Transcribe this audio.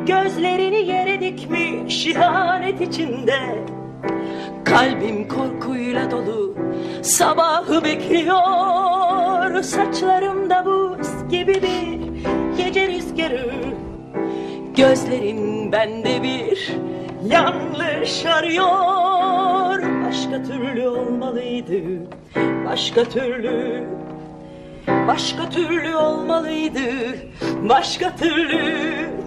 Gözlerini yere dikmiş ihanet içinde. Kalbim korkuyla dolu, sabahı bekliyor. Saçlarımda buz gibi bir gece rüzgarı. Gözlerin bende bir yanlış arıyor. Başka türlü olmalıydı, başka türlü. Başka türlü olmalıydı, başka türlü.